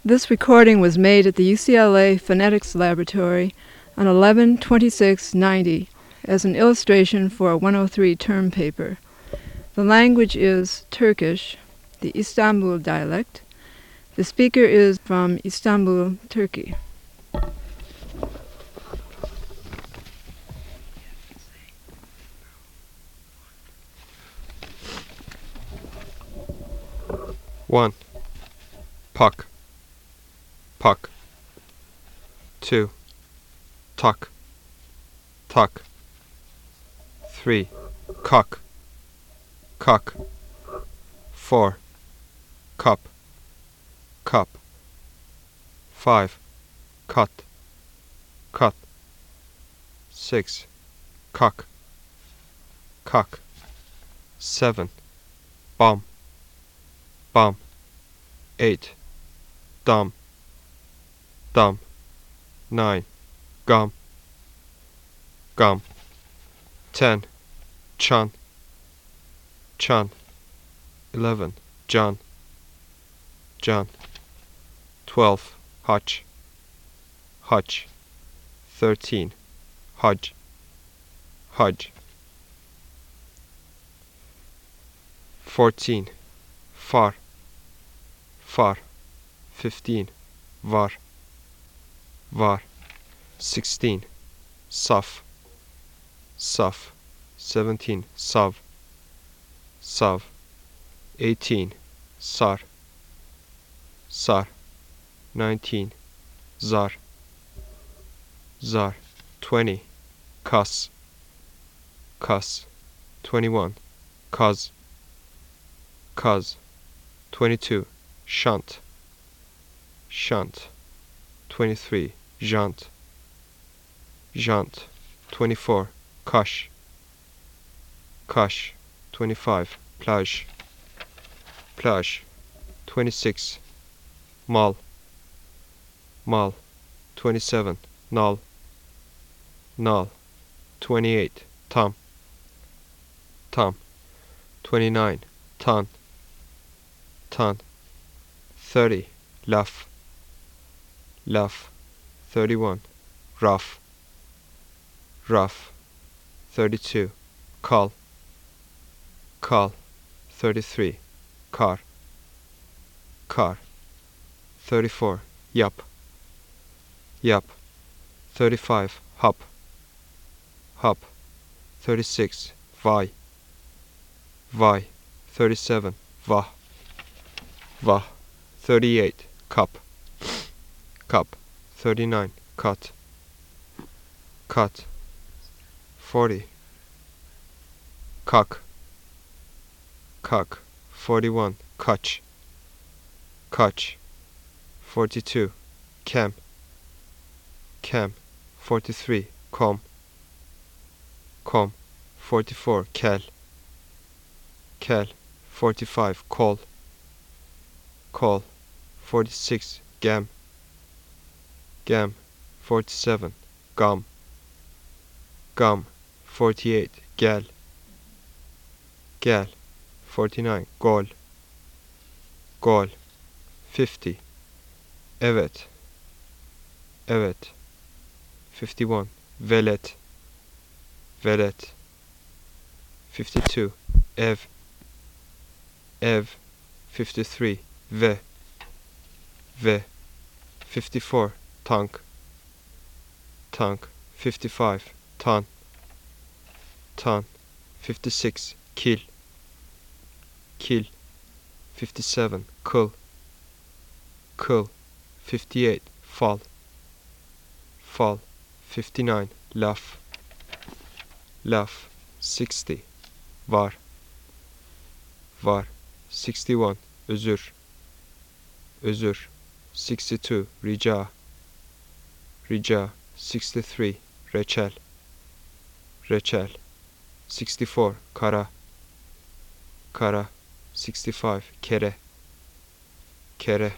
This recording was made at the UCLA Phonetics Laboratory on 11/26/90 as an illustration for a 103 term paper. The language is Turkish, the Istanbul dialect. The speaker is from Istanbul, Turkey. One, puck, puck. Two, tuck, tuck. Three, cock, cock. Four, cup, cup. Five, cut, cut. Six, cock, cock. Seven, bomb, bomb. 8, dumb, dumb. 9, gum, gum. 10, chan, chan. 11, John, John. 12, hutch, hutch. 13, hudge, hudge. 14, far, far. 15, var, var. 16, saf, saf. 17, sav, sav. 18, sar, sar. 19, zar, zar. 20, kas, kas. 21, kaz, kaz. 22, shunt, shunt. 23, jant, jant. 24, kash, kash. 25, plage, plage. 26, mal, mal. 27, null, null. 28, tam, tam. 29, tan, tan. 30, laf, laf. 31, rough, rough. 32, call, call. 33, car, car. 34, yup, yup. 35, hop, hop. 36, vai, vai. 37, va, va. 38, cup, cup. 39, cut, cut. 40, cock, cock. 41, cutch, cutch. 42, cam, cam. 43, com, com. 44, kel, kel. 45, call, call. 46, gam, gam. 47, gum, gum. 48, gel, gel. 49, gol, gol. 50, evet, evet. 51, velet, velet. 52, ev, ev. 53, ve, ve. 54, tank, tank. 55, tan, tan. 56, kill, kill. 57, kull, kull. 58, fall, fall. 59, laf, laf. 60, var, var. 61, özür, özür. 62, rica, rica. 63, reçel, reçel. 64, kara, kara. 65, kere, kere.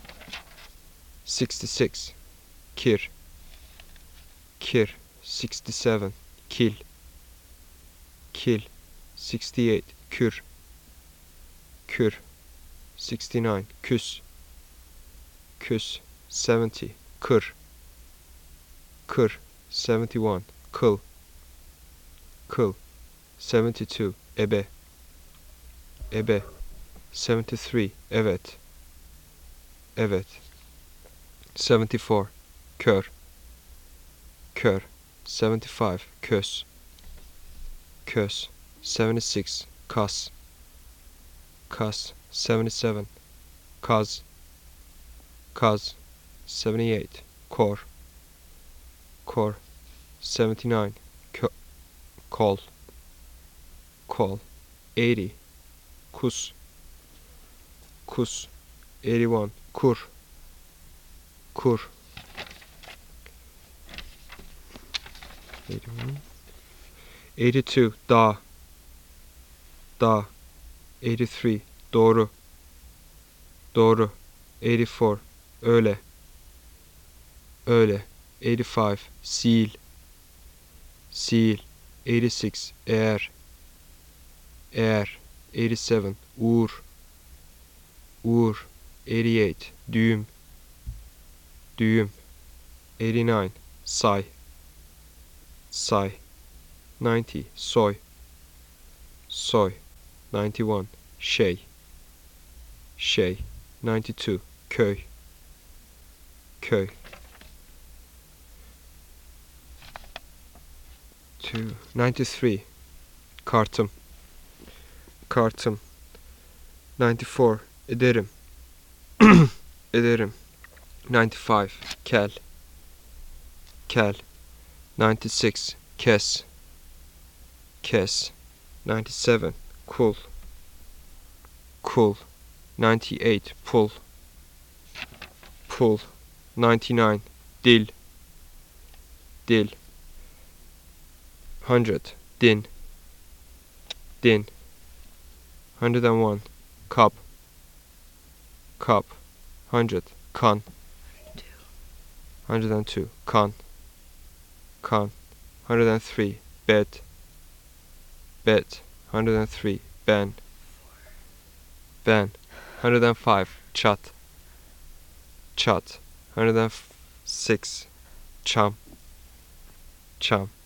66, kir, kir. 67, kil, kil. 68, kür, kür. 69, küs, küs. 70, kır, kır, 71, kıl, kıl, 72, ebe, ebe, 73, evet, evet, 74, kör, kör, 75, kös, kös, 76, kas, kas, 77, kaz, kaz, 78, kor, kor, 79, kol, kol, 80, kus, kus, 81, kur, kur, 81, 82, dağ, dağ, 83, doğru, doğru, 84, öyle, öyle, 85, sil, sil, 86, eğer, eğer, 87, uğur, uğur, 88, düğüm, düğüm, 89, say, say, 90, soy, soy, 91, şey, şey, 92, köy, köy, 93, kartım, kartım, 94, ederim, ederim, 95, kel, kel, 96, kes, kes, 97, kul, kul, 98, pull, pull, 99, dil, dil, 100, din, din, 101, cup, cup, 100, kan, 102, kan, kan, 103, bed, bed, 103, ben, ben, 105, çat, çat, 106, çam, çam,